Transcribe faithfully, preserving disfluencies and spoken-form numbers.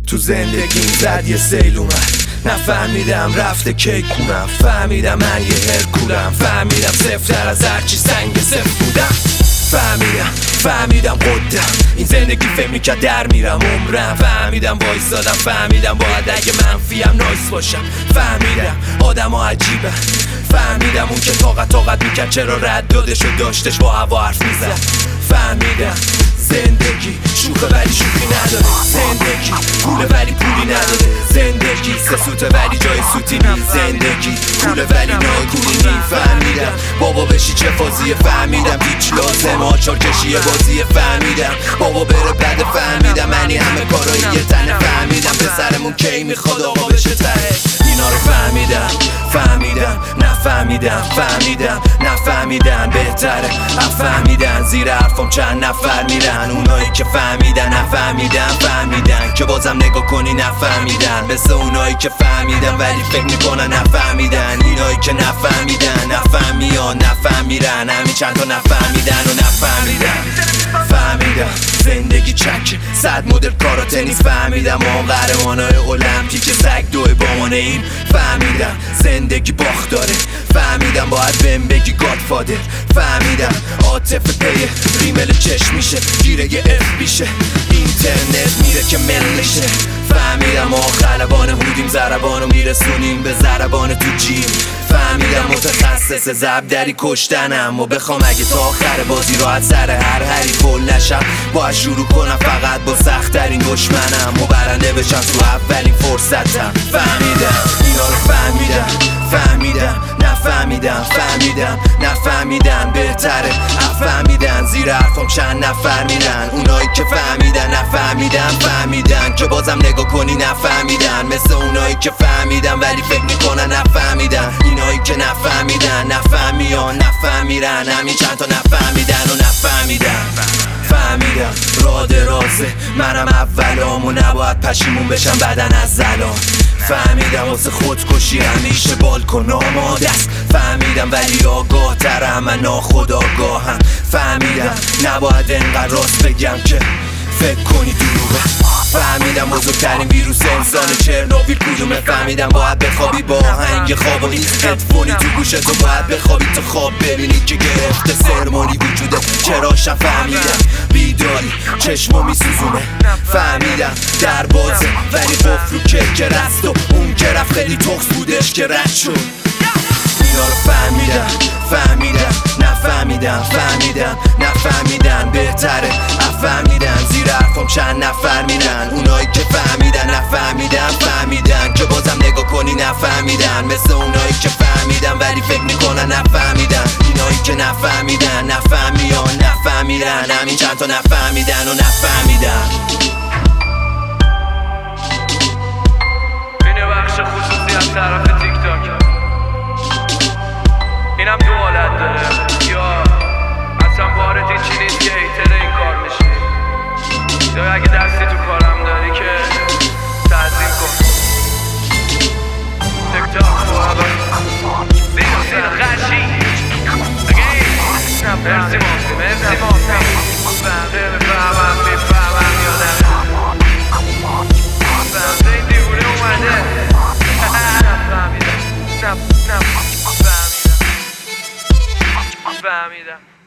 تو زندگیم زد یه سیل اومد، نفهمیدم رفته کی کنم. فهمیدم من یه هرکولم، فهمیدم سفتر از هرچی سنگ سفت بودم. فهمیدم فهمیدم قدم این زندگی فکر میکرد در میرم عمرم. فهمیدم وایسادم، فهمیدم باید اگه منفیم نایس باشم. فهمیدم آدم ها عجیبه، فهمیدم اون که طاقت طاقت میکرد چرا رد دادش و داشتش با هوا حرف میزد. فهمیدم زندگی شوخه ولی شوخی نداره، زندگی پوله ولی پولی نداره، زندگی سه سوته ولی جای سوتی نی، زندگی پوله ولی ناگونی نی. فهمیدم بابا بشی چه فازیه، فهمیدم هیچ لازم آچار کشیه بازیه. فهمیدم بابا بره بده، فهمیدم منی همه کارایی یه تنه. فهمیدم پسرمون کی میخواد آقا بشه ته، اینا رو فهمیدم فهمیدم نفهمیدم فهمیدم نفهمیدن بهتره نفهمیدن. زیر حرفم چند نفر میرن، اونایی که فهمیدن نفهمیدن، فهمیدن که بازم نگاه کنی نفهمیدن. مثل اونایی که فهمیدن ولی فکر میکنن نفهمیدن، اینایی که نفهمیدن نفهمیان نفهمیرن. همین چند تا نفهمیدن و نفهمیدن. فهمیدم زندگی چک صد مدل کارا تنیس، فهمیدم ما قهرمانای المپیک سگ دوی بامانه ایم. فهمیدم زندگی باخت داره، فهمیدم باید بهم بگی گادفادر. فهمیدم عاطفه پیه ریمل چشم میشه، گیره یه اف بیشه، اینترنت میره که ملشه. فهمیدم ما خلبان هودیم، زربانو میرسونیم به زربان تو جیم. فهمیدم متخصص زبدری کشتنم و بخوام اگه تا آخر بازی راحت سر هر حریف فول نشم، باید شروع کنم فقط با سخت‌ترین دشمنم و برنده بشم تو اولین فرصتم. فهمیدم اینا رو فهمیدم فهمیدم نفهمیدم فهمیدم نفهمیدن بهتره نفهمیدن. زیر حرفم چند نفر میرن، اونایی که فهمیدن نفهمیدن، فهمیدن که بازم نگاه کنی نفهمیدن. مثل اونایی که فهمیدن ولی فکر میکنن نفهمیدن، اینایی که نفهمیدن نفهمیان نفهمیرن. همین چند تا نفهمیدن و نفهمیدن. فهمیدم راه درازه منم اولام و نباید پشیمون بشم بدن از زلام. فهمیدم واسه خودکشی همیشه بالکن آماده است، فهمیدم ولی آگاه ترم من ناخودآگاهم. فهمیدم نباید انقدر راست بگم که فکر کنی دروغه. فهمیدم بزرگترین ویروس انسان چرنوبیل کدومه، فهمیدم باید بخوابی با آهنگ خواب و این هدفونی تو گوشت و باید بخوابی تا خواب ببینی که گرفته سرمانی وجوده. چراشم فهمیدم بیداری چشمو میسوزونه، فهمیدم در بازه ولی قفل رو که رست و اون که رفت خیلی تخص بودش که رد شد. اینا رو فهمیدم فهمیدم نفهمیدم فهمیدم نفهمیدن بهتره نفهمیدن. زیر حرفم چند نفر میرن، اونایی که فهمیدن نفهمیدن، فهمیدن که بازم نگاه کنی نفهمیدن. مثل اونایی که فهمیدن ولی فکر میکنن نفهمیدن، اینایی که نفهمیدن نفهمیان نفهمیرن. همین چند تا نفهمیدن و نفهمیدن. اینه بخش خصوصی از طرف تیک تاک، اینم دو حالت داره، یا اصلا وارد چی نیست که هیتر این کار میشه، یا اگه دستی تو کارم داری که تعظیم کن. تک تاک فورابر زیرو زیرو خرشی مرسی مافی مرسی مافی فهمه بفهمم میفهمم یا نه فهمه این دیوونه اومده نفهمیدم نفهمیدم فهمیدم